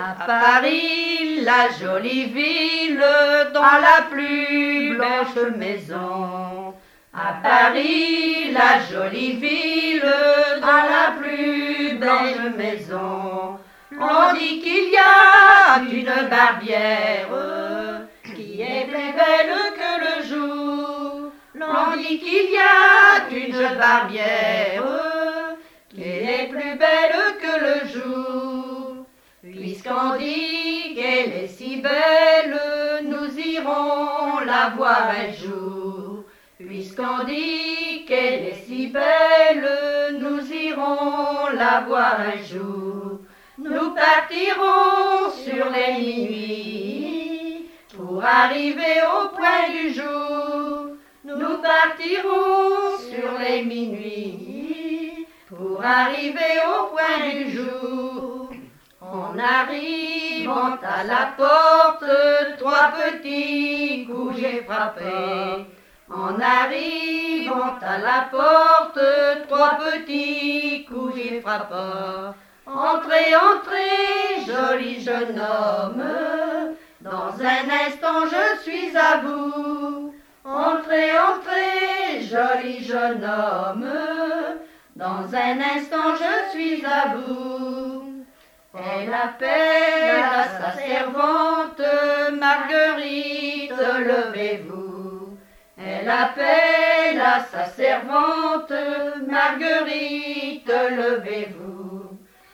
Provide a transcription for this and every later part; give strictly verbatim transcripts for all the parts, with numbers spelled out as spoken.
À Paris, la jolie ville, dans la plus blanche maison. À Paris, la jolie ville, dans la plus belle maison. On dit qu'il y a une barbière qui est plus belle que le jour. L'on dit qu'il y a une barbière qui est plus belle que le jour. Puisqu'on dit qu'elle est si belle, nous irons la voir un jour. Puisqu'on dit qu'elle est si belle, nous irons la voir un jour. Nous partirons sur les minuit pour arriver au point du jour. Nous partirons sur les minuit pour arriver au point du jour. En arrivant à la porte, trois petits coups j'ai frappé. En arrivant à la porte, trois petits coups j'ai frappé. Entrez, entrez, joli jeune homme, dans un instant je suis à vous. Entrez, entrez, joli jeune homme, dans un instant je suis à vous. Elle appelle à sa servante, Marguerite, levez-vous. Elle appelle à sa servante, Marguerite, levez-vous.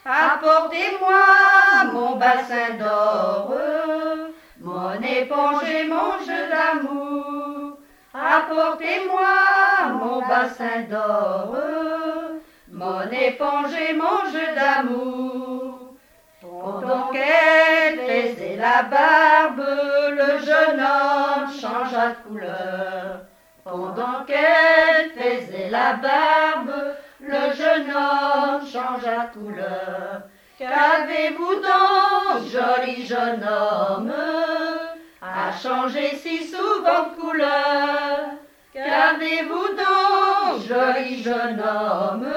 Apportez-moi mon bassin d'or, mon éponge et mon jeu d'amour. Apportez-moi mon bassin d'or, mon éponge et mon jeu d'amour. Pendant qu'elle faisait la barbe, le jeune homme changea de couleur. Pendant qu'elle faisait la barbe, le jeune homme changea de couleur. Qu'avez-vous donc, joli jeune homme, à changer si souvent de couleur? Qu'avez-vous donc, joli jeune homme,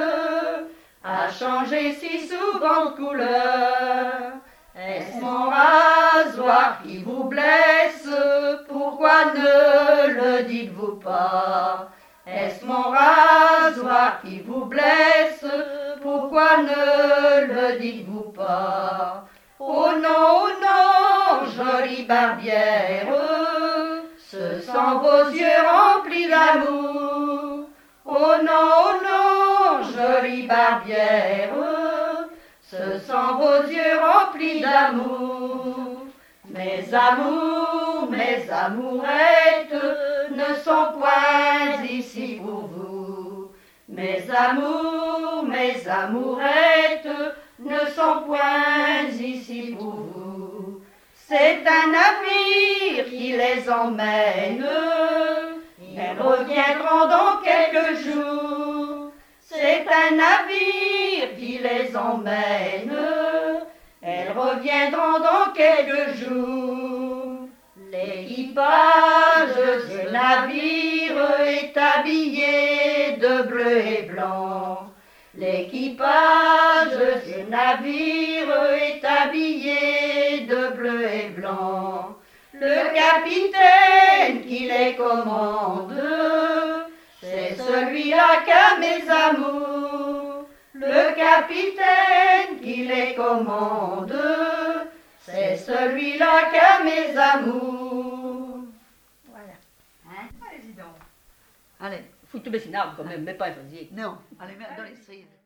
à changer si souvent de couleur? Est-ce mon rasoir qui vous blesse? Pourquoi ne le dites-vous pas? Est-ce mon rasoir qui vous blesse? Pourquoi ne le dites-vous pas? Oh non, oh non, jolie barbière, ce sont vos yeux remplis d'amour. Oh non, oh non, jolie barbière, ce sont vos yeux remplis d'amour. Mes amours, mes amourettes ne sont point ici pour vous. Mes amours, mes amourettes ne sont point ici pour vous. C'est un navire qui les emmène, ils reviendront dans quelques jours. C'est un navire qui les emmène, elles reviendront dans quelques jours. L'équipage du navire est habillé de bleu et blanc. L'équipage du navire est habillé de bleu et blanc. Le capitaine qui les commande, c'est celui-là qu'a mes amours. Le capitaine qui les commande, c'est celui-là qu'a mes amours. Voilà. Hein? Allez-y donc. Allez, faut te baisser une arme quand même, mais pas un fusil. Non, allez, mets dans les cerises.